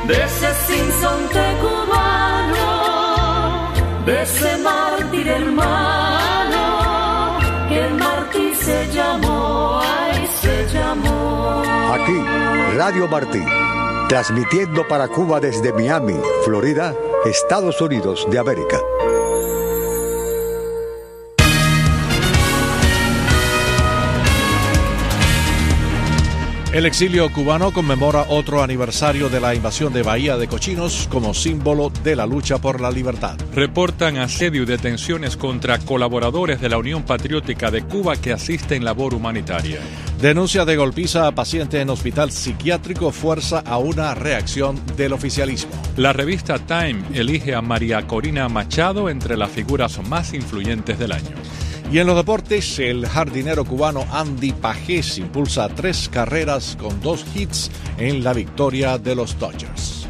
de ese sinsonte cubano, de ese mártir hermano, que el mártir se llamó, ay, se llamó. Aquí, Radio Martí, transmitiendo para Cuba desde Miami, Florida, Estados Unidos de América. El exilio cubano conmemora otro aniversario de la invasión de Bahía de Cochinos como símbolo de la lucha por la libertad. Reportan asedio y detenciones contra colaboradores de la Unión Patriótica de Cuba que asisten labor humanitaria. Denuncia de golpiza a paciente en hospital psiquiátrico fuerza a una reacción del oficialismo. La revista Time elige a María Corina Machado entre las figuras más influyentes del año. Y en los deportes, el jardinero cubano Andy Pajés impulsa 3 carreras con 2 hits en la victoria de los Dodgers.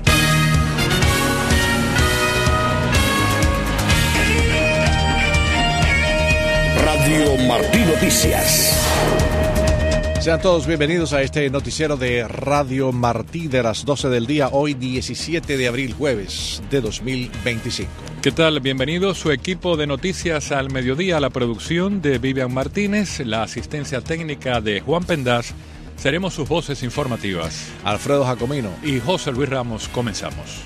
Radio Martí Noticias. Sean todos bienvenidos a este noticiero de Radio Martí de las 12 del día, hoy 17 de abril, jueves de 2025. ¿Qué tal? Bienvenido su equipo de noticias al mediodía, la producción de Vivian Martínez, la asistencia técnica de Juan Pendaz. Seremos sus voces informativas. Alfredo Jacomino y José Luis Ramos. Comenzamos.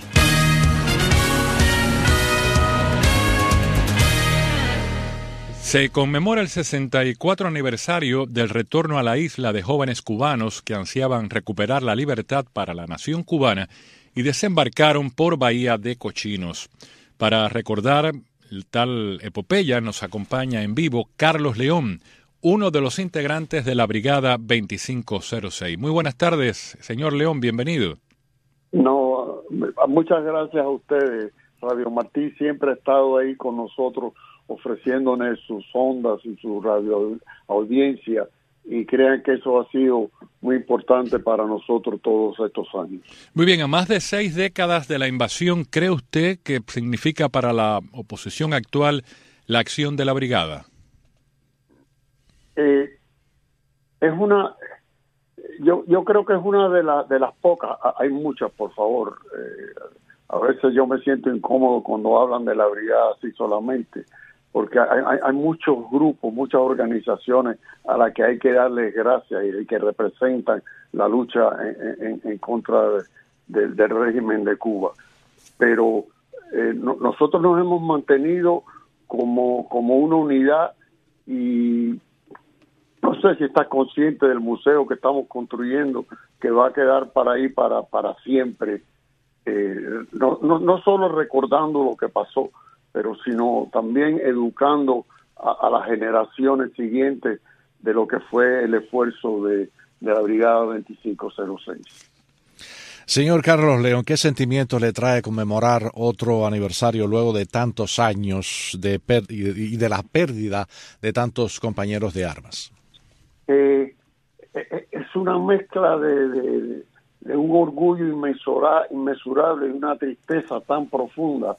Se conmemora el 64 aniversario del retorno a la isla de jóvenes cubanos que ansiaban recuperar la libertad para la nación cubana y desembarcaron por Bahía de Cochinos. Para recordar tal epopeya nos acompaña en vivo Carlos León, uno de los integrantes de la Brigada 2506. Muy buenas tardes, señor León, bienvenido. No, muchas gracias a ustedes. Radio Martí siempre ha estado ahí con nosotros, ofreciéndonos sus ondas y su radio audiencia, y crean que eso ha sido muy importante para nosotros todos estos años. Muy bien, a más de 6 décadas de la invasión, ¿cree usted que significa para la oposición actual la acción de la brigada? Yo creo que es una de las pocas, hay muchas, por favor. A veces yo me siento incómodo cuando hablan de la brigada así solamente, porque hay muchos grupos, muchas organizaciones a las que hay que darles gracias y que representan la lucha en contra del régimen de Cuba. Pero nosotros nos hemos mantenido como una unidad, y no sé si estás consciente del museo que estamos construyendo, que va a quedar para ahí para siempre. No solo recordando lo que pasó, pero sino también educando a las generaciones siguientes de lo que fue el esfuerzo de la Brigada 2506. Señor Carlos León, ¿qué sentimientos le trae conmemorar otro aniversario luego de tantos años y de la pérdida de tantos compañeros de armas? Es una mezcla de un orgullo inmesurable y una tristeza tan profunda,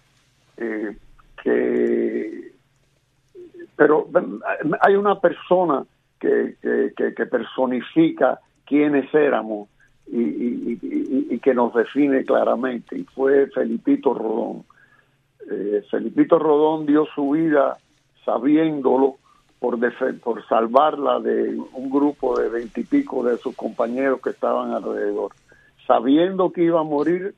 pero hay una persona que personifica quiénes éramos y que nos define claramente, y fue Felipito Rodón. Felipito Rodón dio su vida sabiéndolo, por salvarla de un grupo de 20 y pico de sus compañeros que estaban alrededor. Sabiendo que iba a morir,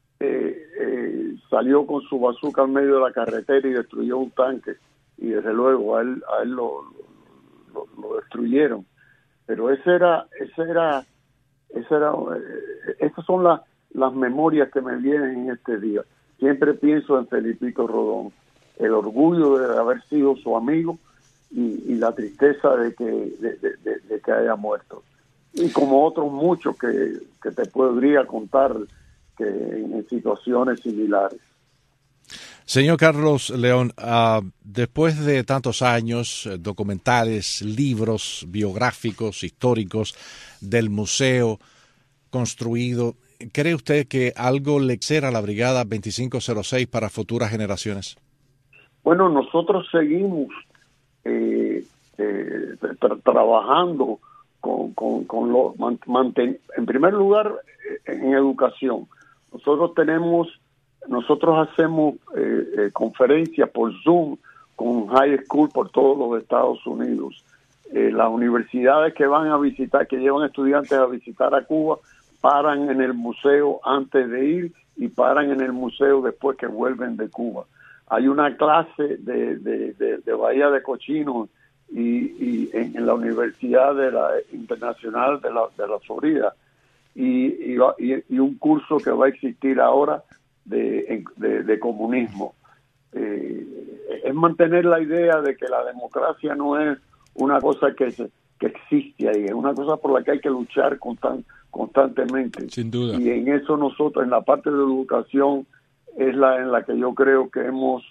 salió con su bazooka en medio de la carretera y destruyó un tanque, y desde luego a él lo destruyeron. Pero esas son las memorias que me vienen en este día. Siempre pienso en Felipito Rodón, el orgullo de haber sido su amigo y la tristeza de que haya muerto. Y como otros muchos que te podría contar que en situaciones similares. Señor Carlos León, después de tantos años, documentales, libros biográficos, históricos del museo construido, ¿cree usted que algo le será a la Brigada 2506 para futuras generaciones? Bueno, nosotros seguimos trabajando en primer lugar en educación, Nosotros hacemos conferencias por Zoom con high school por todos los Estados Unidos. Las universidades que van a visitar, que llevan estudiantes a visitar a Cuba, paran en el museo antes de ir y paran en el museo después que vuelven de Cuba. Hay una clase de Bahía de Cochinos y en la Universidad Internacional de la Florida y un curso que va a existir ahora de comunismo. Es mantener la idea de que la democracia no es una cosa que existe ahí, es una cosa por la que hay que luchar constantemente. Sin duda. Y en eso nosotros, en la parte de educación, es en la que yo creo que hemos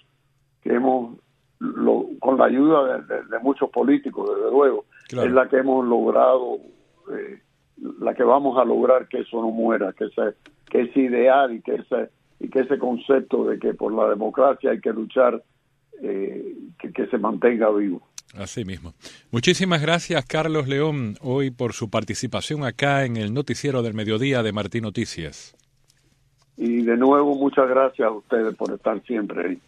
con la ayuda de muchos políticos, desde luego, claro, es la que hemos logrado, la que vamos a lograr que eso no muera, que ese ideal y que ese concepto de que por la democracia hay que luchar, que se mantenga vivo. Así mismo. Muchísimas gracias, Carlos León, hoy por su participación acá en el Noticiero del Mediodía de Martín Noticias. Y de nuevo, muchas gracias a ustedes por estar siempre ahí.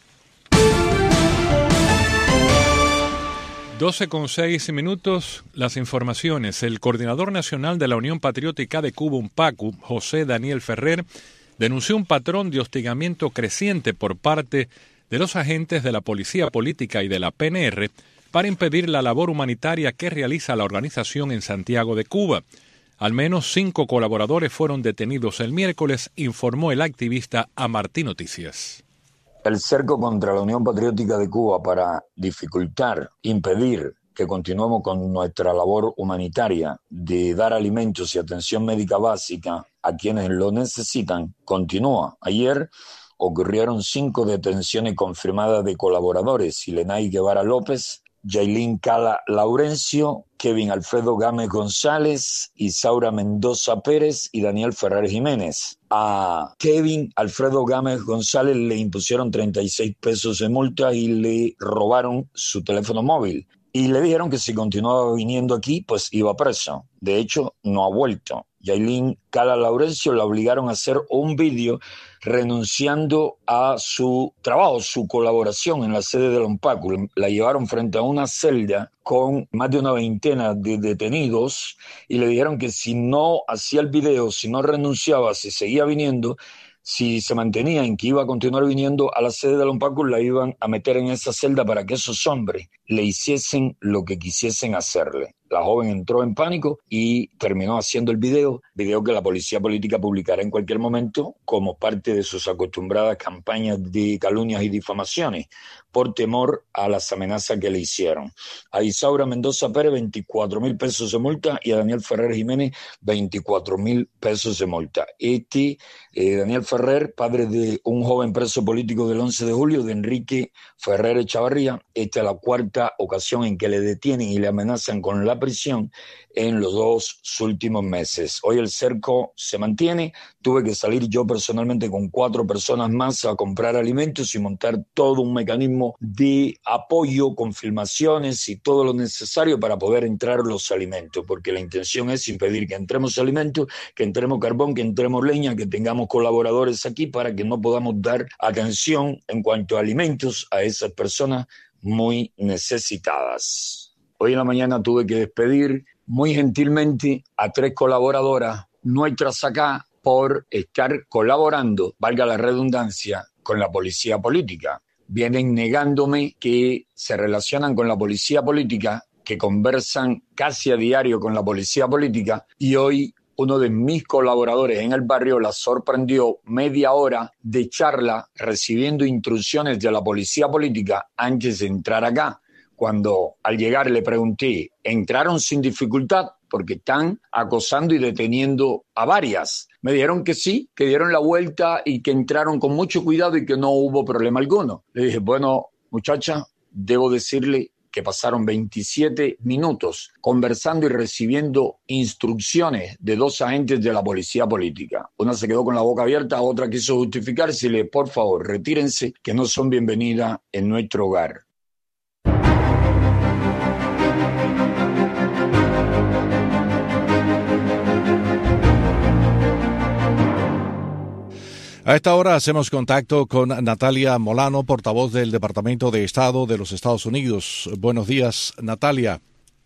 12:06, las informaciones. El coordinador nacional de la Unión Patriótica de Cuba, UNPACU, José Daniel Ferrer, denunció un patrón de hostigamiento creciente por parte de los agentes de la Policía Política y de la PNR para impedir la labor humanitaria que realiza la organización en Santiago de Cuba. Al menos 5 colaboradores fueron detenidos el miércoles, informó el activista a Martín Noticias. El cerco contra la Unión Patriótica de Cuba para dificultar, impedir que continuemos con nuestra labor humanitaria de dar alimentos y atención médica básica a quienes lo necesitan continúa. Ayer ocurrieron 5 detenciones confirmadas de colaboradores: Silenay Guevara López, Yailin Cala Laurencio, Kevin Alfredo Gámez González, Isaura Mendoza Pérez y Daniel Ferrer Jiménez. A Kevin Alfredo Gámez González le impusieron 36 pesos de multa y le robaron su teléfono móvil. Y le dijeron que si continuaba viniendo aquí, pues iba preso. De hecho, no ha vuelto. Yailin Cala Laurencio la obligaron a hacer un vídeo renunciando a su trabajo, su colaboración en la sede de la UNPACU. La llevaron frente a una celda con más de una veintena de detenidos y le dijeron que si no hacía el video, si no renunciaba, si seguía viniendo, si se mantenía en que iba a continuar viniendo a la sede de la UNPACU, la iban a meter en esa celda para que esos hombres le hiciesen lo que quisiesen hacerle. La joven entró en pánico y terminó haciendo el video que la Policía Política publicará en cualquier momento como parte de sus acostumbradas campañas de calumnias y difamaciones, por temor a las amenazas que le hicieron. A Isaura Mendoza Pérez, 24,000 pesos de multa, y a Daniel Ferrer Jiménez, 24,000 pesos de multa. Daniel Ferrer, padre de un joven preso político del 11 de julio, de Enrique Ferrer Echavarría, esta es la 4ª ocasión en que le detienen y le amenazan con la prisión en los 2 últimos meses. Hoy el cerco se mantiene. Tuve que salir yo personalmente con 4 personas más a comprar alimentos y montar todo un mecanismo de apoyo con filmaciones y todo lo necesario para poder entrar los alimentos, porque la intención es impedir que entremos alimentos, que entremos carbón, que entremos leña, que tengamos colaboradores aquí para que no podamos dar atención en cuanto a alimentos a esas personas muy necesitadas. Hoy en la mañana tuve que despedir muy gentilmente a 3 colaboradoras nuestras acá por estar colaborando, valga la redundancia, con la policía política. Vienen negándome que se relacionan con la policía política, que conversan casi a diario con la policía política, y hoy uno de mis colaboradores en el barrio la sorprendió media hora de charla recibiendo instrucciones de la policía política antes de entrar acá. Cuando al llegar le pregunté, ¿entraron sin dificultad? Porque están acosando y deteniendo a varias. Me dijeron que sí, que dieron la vuelta y que entraron con mucho cuidado y que no hubo problema alguno. Le dije, bueno, muchacha, debo decirle que pasaron 27 minutos conversando y recibiendo instrucciones de 2 agentes de la policía política. Una se quedó con la boca abierta, otra quiso justificarse y le, por favor, retírense, que no son bienvenidas en nuestro hogar. A esta hora hacemos contacto con Natalia Molano, portavoz del Departamento de Estado de los Estados Unidos. Buenos días, Natalia.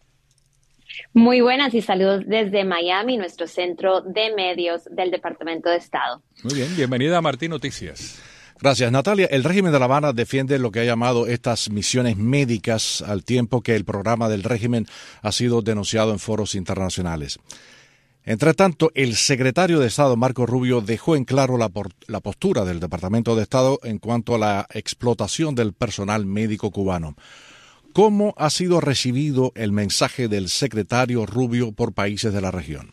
Muy buenas y saludos desde Miami, nuestro centro de medios del Departamento de Estado. Muy bien, bienvenida a Martín Noticias. Gracias, Natalia. El régimen de La Habana defiende lo que ha llamado estas misiones médicas, al tiempo que el programa del régimen ha sido denunciado en foros internacionales. Entre tanto, el secretario de Estado, Marco Rubio, dejó en claro la postura del Departamento de Estado en cuanto a la explotación del personal médico cubano. ¿Cómo ha sido recibido el mensaje del secretario Rubio por países de la región?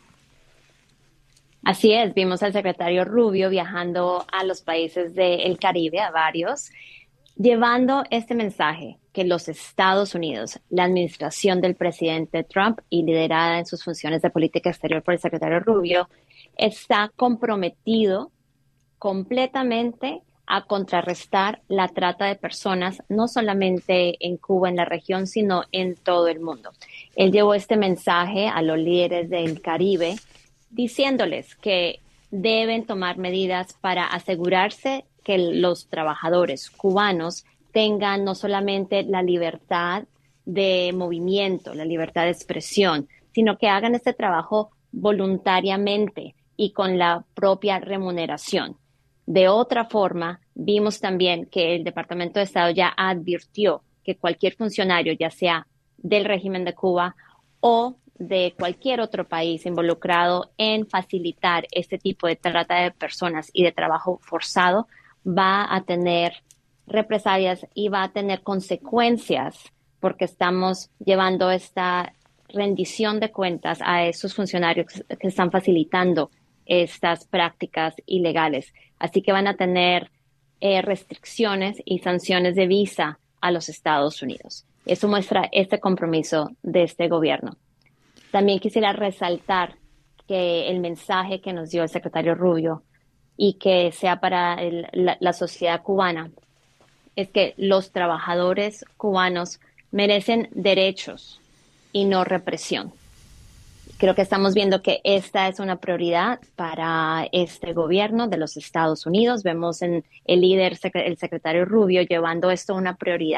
Así es, vimos al secretario Rubio viajando a los países del Caribe, a varios, llevando este mensaje que los Estados Unidos, la administración del presidente Trump y liderada en sus funciones de política exterior por el secretario Rubio, está comprometido completamente a contrarrestar la trata de personas, no solamente en Cuba, en la región, sino en todo el mundo. Él llevó este mensaje a los líderes del Caribe, diciéndoles que deben tomar medidas para asegurarse que los trabajadores cubanos tengan no solamente la libertad de movimiento, la libertad de expresión, sino que hagan este trabajo voluntariamente y con la propia remuneración. De otra forma, vimos también que el Departamento de Estado ya advirtió que cualquier funcionario, ya sea del régimen de Cuba o de cualquier otro país involucrado en facilitar este tipo de trata de personas y de trabajo forzado, va a tener represalias y va a tener consecuencias, porque estamos llevando esta rendición de cuentas a esos funcionarios que están facilitando estas prácticas ilegales. Así que van a tener restricciones y sanciones de visa a los Estados Unidos. Eso muestra este compromiso de este gobierno. También quisiera resaltar que el mensaje que nos dio el secretario Rubio y que sea para la sociedad cubana es que los trabajadores cubanos merecen derechos y no represión. Creo que estamos viendo que esta es una prioridad para este gobierno de los Estados Unidos. Vemos en el líder, el secretario Rubio, llevando esto a una prioridad.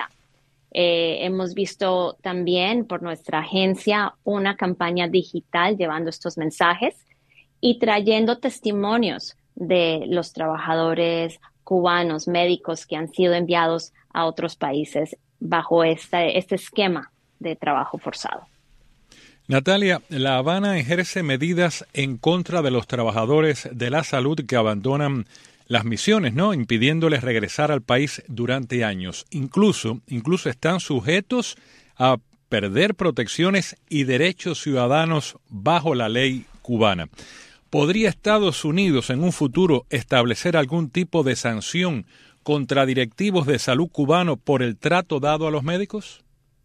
Hemos visto también por nuestra agencia una campaña digital llevando estos mensajes y trayendo testimonios de los trabajadores cubanos, médicos que han sido enviados a otros países bajo este esquema de trabajo forzado. Natalia, La Habana ejerce medidas en contra de los trabajadores de la salud que abandonan las misiones, ¿no? Impidiéndoles regresar al país durante años. Incluso están sujetos a perder protecciones y derechos ciudadanos bajo la ley cubana. ¿Podría Estados Unidos en un futuro establecer algún tipo de sanción contra directivos de salud cubano por el trato dado a los médicos?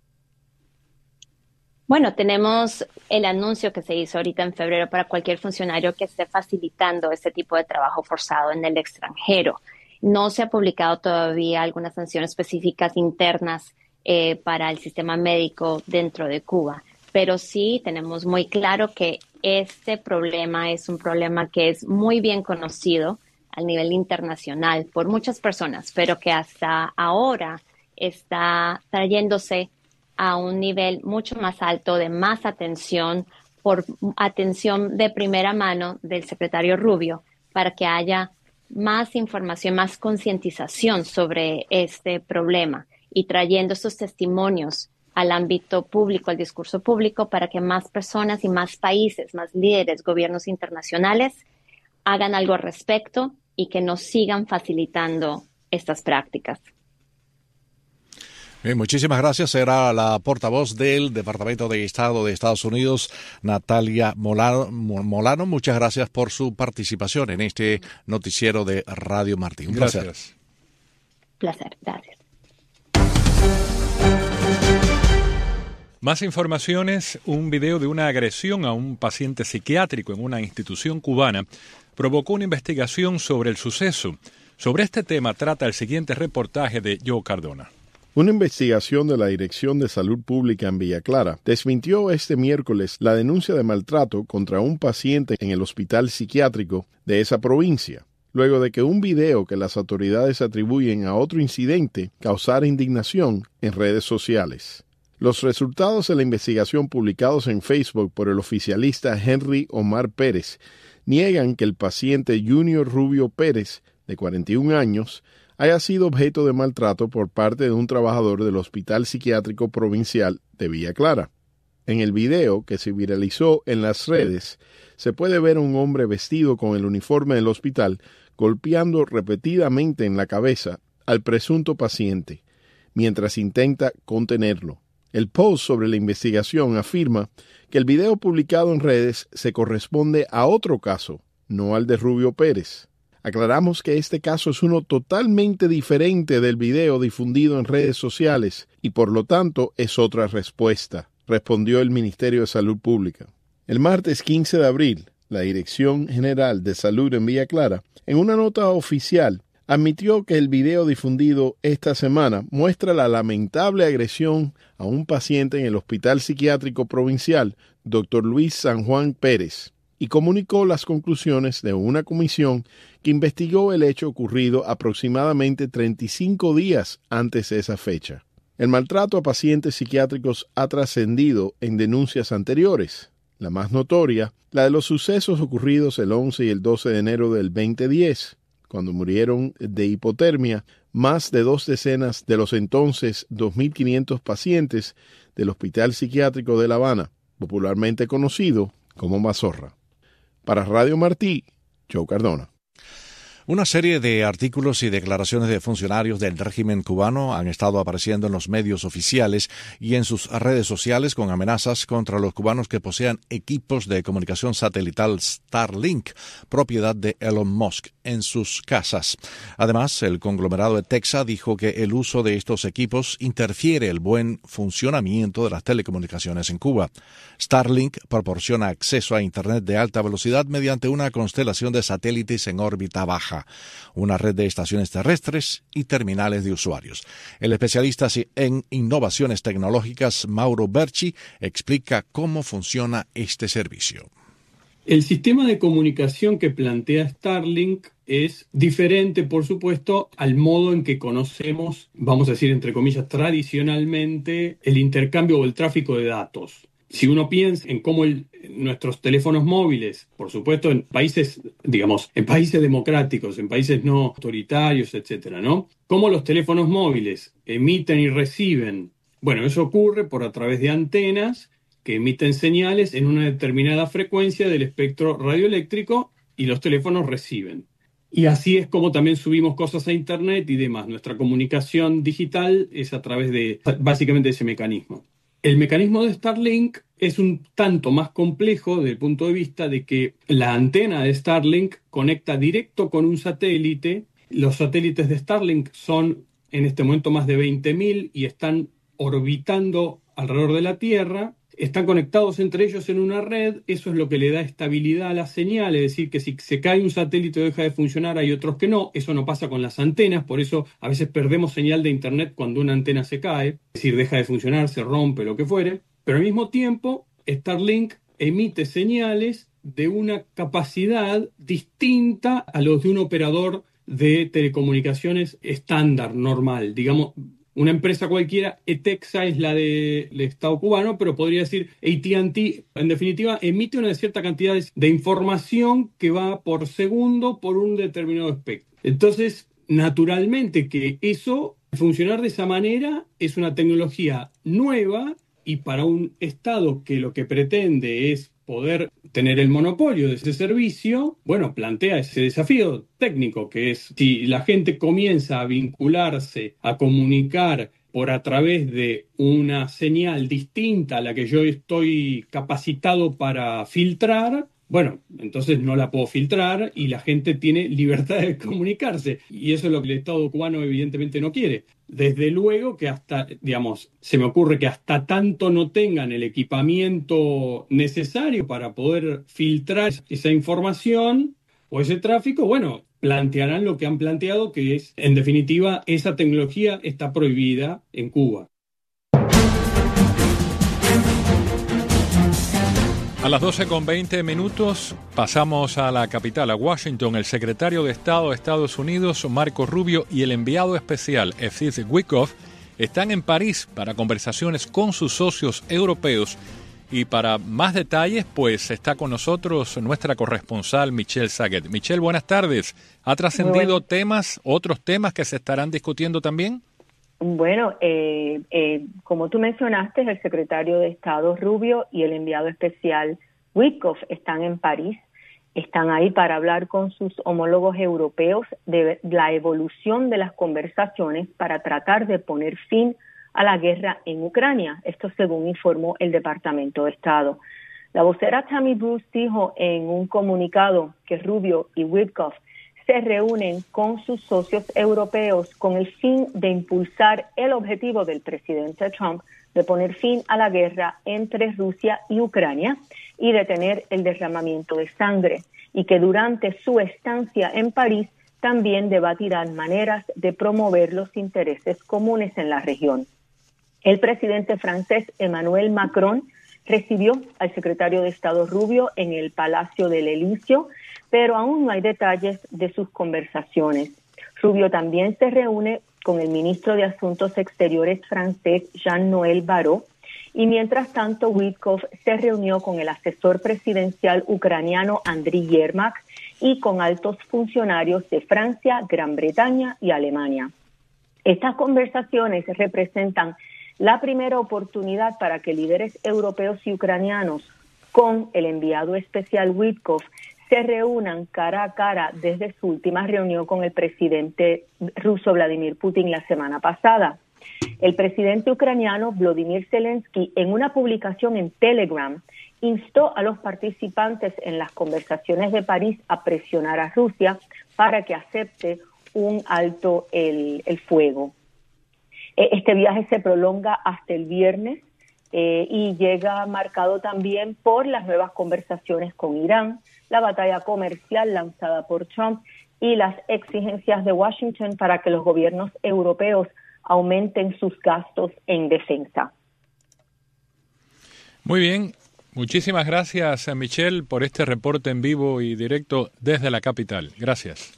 Bueno, tenemos el anuncio que se hizo ahorita en febrero para cualquier funcionario que esté facilitando este tipo de trabajo forzado en el extranjero. No se ha publicado todavía alguna sanción específicas internas para el sistema médico dentro de Cuba, pero sí tenemos muy claro que este problema es un problema que es muy bien conocido a nivel internacional por muchas personas, pero que hasta ahora está trayéndose a un nivel mucho más alto de más atención, por atención de primera mano del secretario Rubio, para que haya más información, más concientización sobre este problema y trayendo estos testimonios al ámbito público, al discurso público, para que más personas y más países, más líderes, gobiernos internacionales hagan algo al respecto y que nos sigan facilitando estas prácticas. Bien, muchísimas gracias. Era la portavoz del Departamento de Estado de Estados Unidos, Natalia Molano. Muchas gracias por su participación en este noticiero de Radio Martín. Un placer. Placer, gracias. Más informaciones, un video de una agresión a un paciente psiquiátrico en una institución cubana provocó una investigación sobre el suceso. Sobre este tema trata el siguiente reportaje de Joe Cardona. Una investigación de la Dirección de Salud Pública en Villa Clara desmintió este miércoles la denuncia de maltrato contra un paciente en el hospital psiquiátrico de esa provincia. luego de que un video que las autoridades atribuyen a otro incidente causara indignación en redes sociales. Los resultados de la investigación publicados en Facebook por el oficialista Henry Omar Pérez niegan que el paciente Junior Rubio Pérez, de 41 años, haya sido objeto de maltrato por parte de un trabajador del Hospital Psiquiátrico Provincial de Villa Clara. En el video que se viralizó en las redes, se puede ver a un hombre vestido con el uniforme del hospital golpeando repetidamente en la cabeza al presunto paciente, mientras intenta contenerlo. El post sobre la investigación afirma que el video publicado en redes se corresponde a otro caso, no al de Rubio Pérez. Aclaramos que este caso es uno totalmente diferente del video difundido en redes sociales y por lo tanto es otra respuesta, respondió el Ministerio de Salud Pública. El martes 15 de abril, la Dirección General de Salud en Villa Clara, en una nota oficial, admitió que el video difundido esta semana muestra la lamentable agresión a un paciente en el Hospital Psiquiátrico Provincial, Dr. Luis San Juan Pérez, y comunicó las conclusiones de una comisión que investigó el hecho ocurrido aproximadamente 35 días antes de esa fecha. El maltrato a pacientes psiquiátricos ha trascendido en denuncias anteriores. La más notoria, la de los sucesos ocurridos el 11 y el 12 de enero del 2010, cuando murieron de hipotermia más de 2 decenas de los entonces 2.500 pacientes del Hospital Psiquiátrico de La Habana, popularmente conocido como Mazorra. Para Radio Martí, Joe Cardona. Una serie de artículos y declaraciones de funcionarios del régimen cubano han estado apareciendo en los medios oficiales y en sus redes sociales con amenazas contra los cubanos que posean equipos de comunicación satelital Starlink, propiedad de Elon Musk, en sus casas. Además, el conglomerado de Texas dijo que el uso de estos equipos interfiere el buen funcionamiento de las telecomunicaciones en Cuba. Starlink proporciona acceso a Internet de alta velocidad mediante una constelación de satélites en órbita baja, una red de estaciones terrestres y terminales de usuarios. El especialista en innovaciones tecnológicas Mauro Berchi explica cómo funciona este servicio. El sistema de comunicación que plantea Starlink es diferente, por supuesto, al modo en que conocemos, vamos a decir entre comillas, tradicionalmente el intercambio o el tráfico de datos. Si uno piensa en cómo nuestros teléfonos móviles, por supuesto en países, digamos, en países democráticos, en países no autoritarios, etcétera, ¿no? Cómo los teléfonos móviles emiten y reciben. Bueno, eso ocurre a través de antenas que emiten señales en una determinada frecuencia del espectro radioeléctrico y los teléfonos reciben. Y así es como también subimos cosas a Internet y demás. Nuestra comunicación digital es a través de, básicamente, ese mecanismo. El mecanismo de Starlink es un tanto más complejo desde el punto de vista de que la antena de Starlink conecta directo con un satélite. Los satélites de Starlink son en este momento más de 20.000 y están orbitando alrededor de la Tierra. Están conectados entre ellos en una red, eso es lo que le da estabilidad a la señal, es decir, que si se cae un satélite o deja de funcionar, hay otros que no. Eso no pasa con las antenas, por eso a veces perdemos señal de Internet cuando una antena se cae, es decir, deja de funcionar, se rompe, lo que fuere. Pero al mismo tiempo, Starlink emite señales de una capacidad distinta a los de un operador de telecomunicaciones estándar, normal, digamos. Una empresa cualquiera, ETEXA es la del Estado cubano, pero podría decir AT&T, en definitiva, emite una cierta cantidad de información que va por segundo por un determinado espectro. Entonces, naturalmente que eso, funcionar de esa manera, es una tecnología nueva y para un Estado que lo que pretende es poder tener el monopolio de ese servicio, bueno, plantea ese desafío técnico que es si la gente comienza a vincularse, a comunicar a través de una señal distinta a la que yo estoy capacitado para filtrar, bueno, entonces no la puedo filtrar y la gente tiene libertad de comunicarse. Y eso es lo que el Estado cubano evidentemente no quiere. Desde luego que hasta, digamos, se me ocurre que hasta tanto no tengan el equipamiento necesario para poder filtrar esa información o ese tráfico, bueno, plantearán lo que han planteado, que es, en definitiva, esa tecnología está prohibida en Cuba. A las 12:20 pasamos a la capital, a Washington. El secretario de Estado de Estados Unidos, Marco Rubio, y el enviado especial, Steve Witkoff, están en París para conversaciones con sus socios europeos. Y para más detalles, pues está con nosotros nuestra corresponsal Michelle Saget. Michelle, buenas tardes. ¿Ha trascendido otros temas que se estarán discutiendo también? Bueno, como tú mencionaste, el secretario de Estado Rubio y el enviado especial Witkoff están en París. Están ahí para hablar con sus homólogos europeos de la evolución de las conversaciones para tratar de poner fin a la guerra en Ucrania. Esto según informó el Departamento de Estado. La vocera Tammy Bruce dijo en un comunicado que Rubio y Witkoff se reúnen con sus socios europeos con el fin de impulsar el objetivo del presidente Trump de poner fin a la guerra entre Rusia y Ucrania y detener el derramamiento de sangre, y que durante su estancia en París también debatirán maneras de promover los intereses comunes en la región. El presidente francés Emmanuel Macron recibió al secretario de Estado Rubio en el Palacio del Elíseo, pero aún no hay detalles de sus conversaciones. Rubio también se reúne con el ministro de Asuntos Exteriores francés Jean-Noël Barrot, y mientras tanto Witkoff se reunió con el asesor presidencial ucraniano Andriy Yermak y con altos funcionarios de Francia, Gran Bretaña y Alemania. Estas conversaciones representan la primera oportunidad para que líderes europeos y ucranianos con el enviado especial Witkoff se reúnan cara a cara desde su última reunión con el presidente ruso Vladimir Putin la semana pasada. El presidente ucraniano Volodymyr Zelensky, en una publicación en Telegram, instó a los participantes en las conversaciones de París a presionar a Rusia para que acepte un alto el fuego. Este viaje se prolonga hasta el viernes y llega marcado también por las nuevas conversaciones con Irán, la batalla comercial lanzada por Trump y las exigencias de Washington para que los gobiernos europeos aumenten sus gastos en defensa. Muy bien, muchísimas gracias a Michelle por este reporte en vivo y directo desde la capital. Gracias.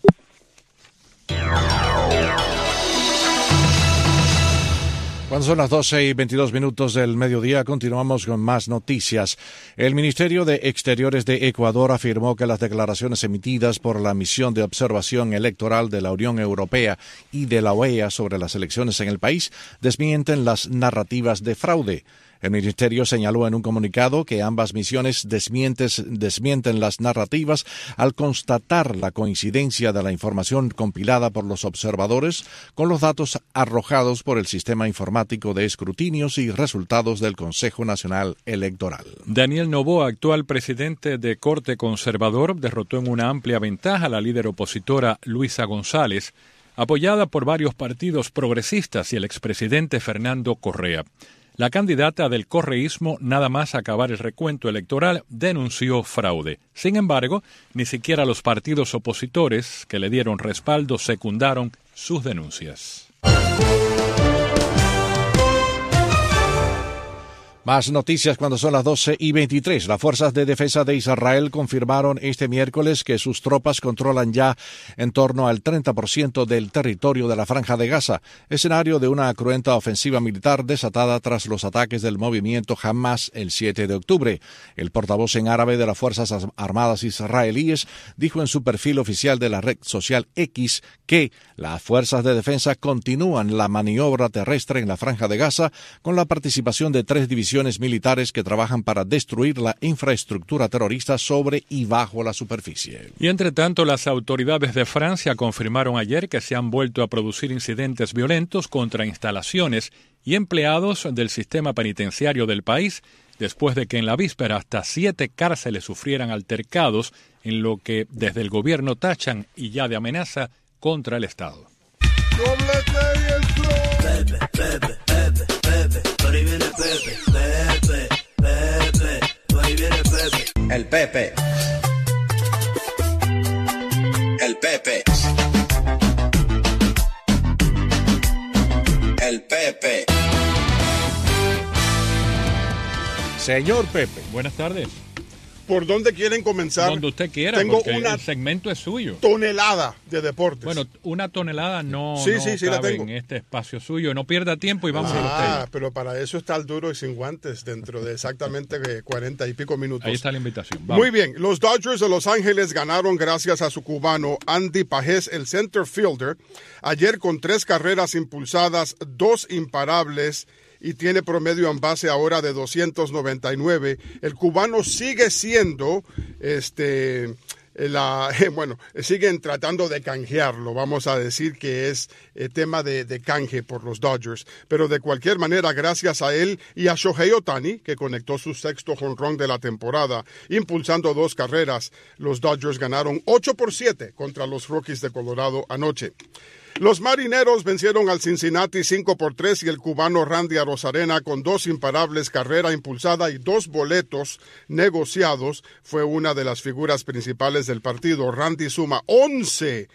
Cuando son las 12:22 del mediodía, continuamos con más noticias. El Ministerio de Exteriores de Ecuador afirmó que las declaraciones emitidas por la misión de observación electoral de la Unión Europea y de la OEA sobre las elecciones en el país desmienten las narrativas de fraude. El ministerio señaló en un comunicado que ambas misiones desmienten las narrativas al constatar la coincidencia de la información compilada por los observadores con los datos arrojados por el Sistema Informático de Escrutinios y Resultados del Consejo Nacional Electoral. Daniel Noboa, actual presidente de Corte Conservador, derrotó en una amplia ventaja a la líder opositora Luisa González, apoyada por varios partidos progresistas y el expresidente Fernando Correa. La candidata del correísmo, nada más acabar el recuento electoral, denunció fraude. Sin embargo, ni siquiera los partidos opositores que le dieron respaldo secundaron sus denuncias. Más noticias cuando son las 12:23. Las fuerzas de defensa de Israel confirmaron este miércoles que sus tropas controlan ya en torno al 30% del territorio de la Franja de Gaza, escenario de una cruenta ofensiva militar desatada tras los ataques del movimiento Hamas el 7 de octubre. El portavoz en árabe de las Fuerzas Armadas israelíes dijo en su perfil oficial de la red social X que las fuerzas de defensa continúan la maniobra terrestre en la Franja de Gaza con la participación de 3 divisiones militares que trabajan para destruir la infraestructura terrorista sobre y bajo la superficie. Y entre tanto, las autoridades de Francia confirmaron ayer que se han vuelto a producir incidentes violentos contra instalaciones y empleados del sistema penitenciario del país, después de que en la víspera hasta 7 cárceles sufrieran altercados, en lo que desde el gobierno tachan y ya de amenaza contra el Estado. Pepe, Pepe, Pepe, Pepe, por ahí viene Pepe, Pepe, Pepe, por ahí viene Pepe. El Pepe. El Pepe. El Pepe. Señor Pepe. Buenas tardes. ¿Por dónde quieren comenzar? Donde usted quiera, Tengo porque una el segmento es suyo. tonelada de deportes. Bueno, una tonelada no la cabe tengo en este espacio suyo. No pierda tiempo y vamos a usted. Pero para eso está el duro y sin guantes dentro de exactamente 40 y pico minutos. Ahí está la invitación. Vamos. Muy bien, los Dodgers de Los Ángeles ganaron gracias a su cubano Andy Pajés, el center fielder, ayer con 3 carreras impulsadas, 2 imparables, y tiene promedio en base ahora de 299. El cubano sigue siendo, siguen tratando de canjearlo, vamos a decir que es tema de canje por los Dodgers, pero de cualquier manera, gracias a él y a Shohei Ohtani, que conectó su 6º jonrón de la temporada, impulsando 2 carreras, los Dodgers ganaron 8-7 contra los Rockies de Colorado anoche. Los Marineros vencieron al Cincinnati 5-3 y el cubano Randy Arozarena con 2 imparables, carrera impulsada y 2 boletos negociados fue una de las figuras principales del partido. Randy suma 11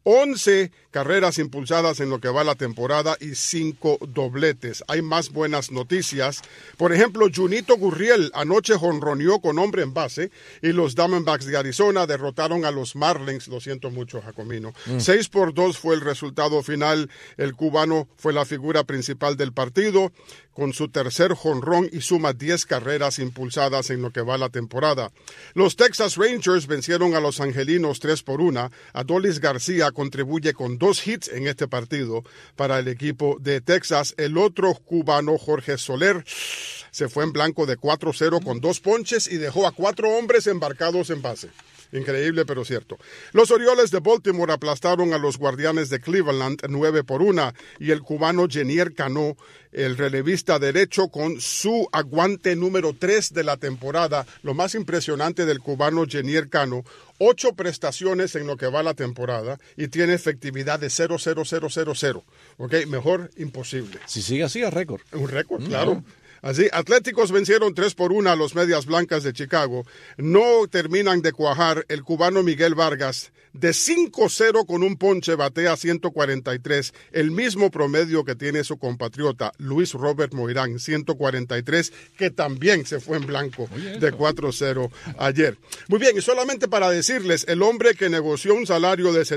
carreras impulsadas en lo que va la temporada y 5 dobletes. Hay más buenas noticias. Por ejemplo, Junito Gurriel anoche jonroneó con hombre en base y los Diamondbacks de Arizona derrotaron a los Marlins. Lo siento mucho, Jacomino. 6-2 fue el resultado final. El cubano fue la figura principal del partido con su 3er jonrón y suma 10 carreras impulsadas en lo que va la temporada. Los Texas Rangers vencieron a los angelinos 3-1. Adolis García contribuye con 2 hits en este partido para el equipo de Texas. El otro cubano, Jorge Soler, se fue en blanco de 4-0 con 2 ponches y dejó a 4 hombres embarcados en base. Increíble, pero cierto. Los Orioles de Baltimore aplastaron a los Guardianes de Cleveland 9-1 y el cubano Jenier Cano, el relevista derecho, con su aguante número 3 de la temporada. Lo más impresionante del cubano Jenier Cano, 8 prestaciones en lo que va la temporada y tiene efectividad de 0-0-0-0-0. ¿Ok? Mejor imposible. Si sigue así, es récord. Un récord, claro. Así, Atléticos vencieron 3-1 a los Medias Blancas de Chicago. No terminan de cuajar. El cubano Miguel Vargas, de 5-0 con un ponche, batea 143, el mismo promedio que tiene su compatriota Luis Robert Moirán, 143, que también se fue en blanco de 4-0 ayer. Muy bien, y solamente para decirles, el hombre que negoció un salario de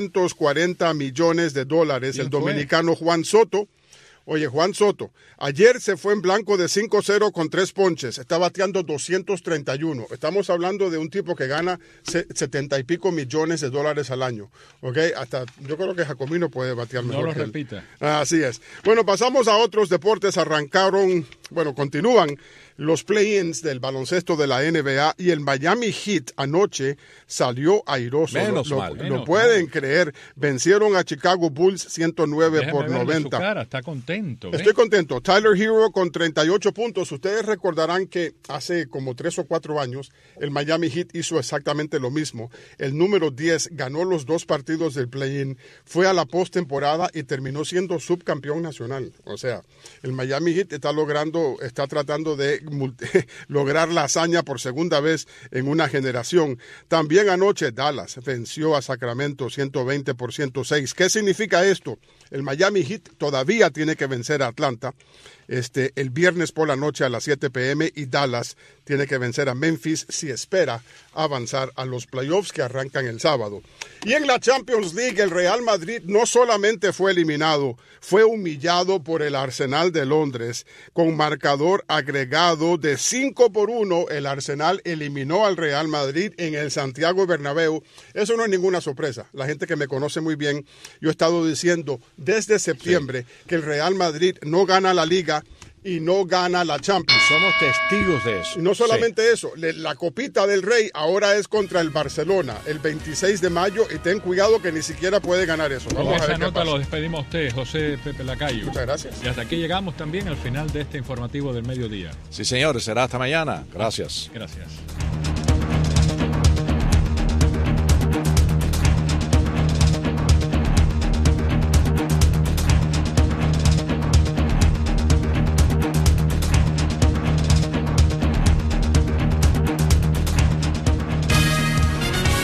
$740 millones, el dominicano Juan Soto. Oye, Juan Soto, ayer se fue en blanco de 5-0 con 3 ponches, está bateando 231. Estamos hablando de un tipo que gana 70 y pico millones de dólares al año. ¿Ok? Hasta yo creo que Jacomino puede batear mejor. No lo que él. repita. Así es. Bueno, pasamos a otros deportes. Continúan los play-ins del baloncesto de la NBA y el Miami Heat anoche salió airoso. Lo pueden creer. Vencieron a Chicago Bulls 109-90. Su cara, está contento. Estoy contento. Tyler Hero con 38 puntos. Ustedes recordarán que hace como 3 o 4 años el Miami Heat hizo exactamente lo mismo. El número 10 ganó los 2 partidos del play-in, fue a la postemporada y terminó siendo subcampeón nacional. O sea, el Miami Heat está tratando de lograr la hazaña por segunda vez en una generación. También anoche Dallas venció a Sacramento 120-106. ¿Qué significa esto? El Miami Heat todavía tiene que vencer a Atlanta el viernes por la noche a las 7 p.m. y Dallas tiene que vencer a Memphis si espera avanzar a los playoffs que arrancan el sábado. Y en la Champions League el Real Madrid no solamente fue eliminado, fue humillado por el Arsenal de Londres con marcador agregado de 5-1. El Arsenal eliminó al Real Madrid en el Santiago Bernabéu. Eso no es ninguna sorpresa. La gente que me conoce muy bien, yo he estado diciendo desde septiembre que el Real Madrid no gana la Liga y no gana la Champions. Somos testigos de eso. Y no solamente eso, la Copita del Rey ahora es contra el Barcelona el 26 de mayo y ten cuidado que ni siquiera puede ganar eso. Con esa nota lo despedimos a usted, José Pepe Lacayo. Muchas gracias. Y hasta aquí llegamos también al final de este informativo del mediodía. Sí, señores, será hasta mañana. Gracias. Gracias.